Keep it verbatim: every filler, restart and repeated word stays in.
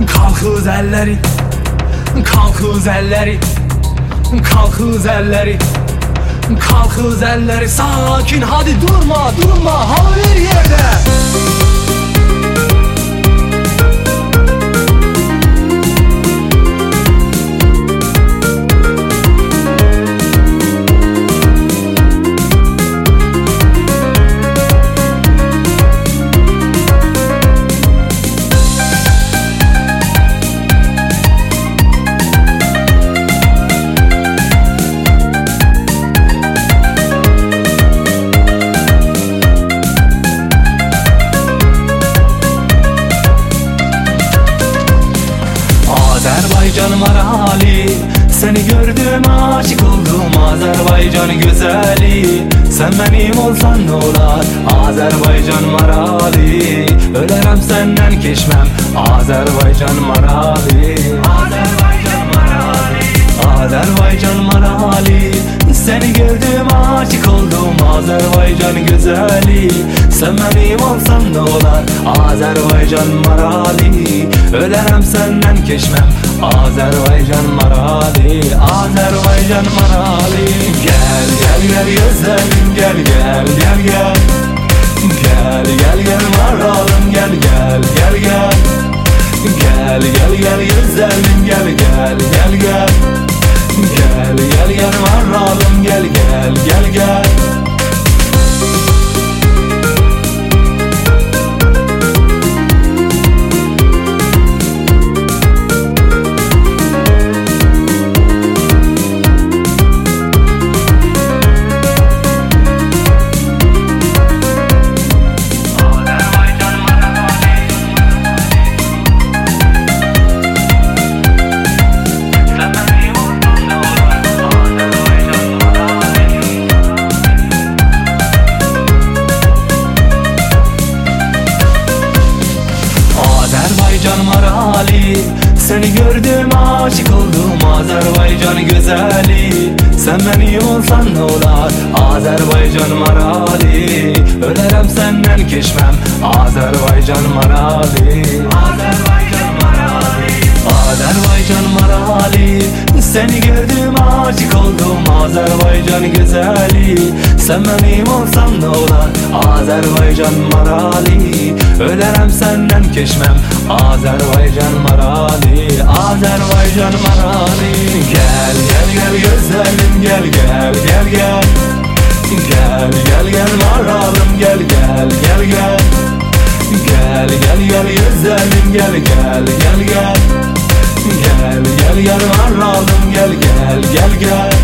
Kalkız elleri, kalkız elleri, kalkız elleri, kalkız elleri. Sakin, hadi durma, durma, hava bir yerde. Azerbaycan marali, seni gördüm aşık oldum. Azerbaycan güzeli, sen benim olsan ne olar? Azerbaycan marali, ölerem senden keçmem. Azerbaycan marali, Azerbaycan marali, Azerbaycan marali, seni gördüm aşık oldum. Azerbaycan güzeli, sen benim olsan ne olar? Azerbaycan marali, ölerem senden keçmem. Azerbaycan marali, Azerbaycan marali. Gel gel gel güzelim, gel gel gel gel. Gel gel gel maralım, gel gel gel gel. Gel gel gel güzelim, gel gel gel gel. Gel gel gel maralım, gel gel gel gel. Azerbaycan marali, seni gördüm aşık oldum. Azerbaycan güzeli, sen benim olsan ne olar? Azerbaycan marali, ölerem senden keçmem. Azerbaycan marali, Azerbaycan marali, Azerbaycan marali, seni gördüm aşık oldum. Azerbaycan güzeli, sen benim olsan ne olar? Azerbaycan marali, ölerem senden keçmem. Azerbaycan marali, Azerbaycan marali. Gel gel gel güzelim, gel gel gel gel. Gel gel gel maralım, gel gel gel gel. Gel gel gel güzelim, gel gel gel gel. Gel gel gel maralım, gel gel gel gel.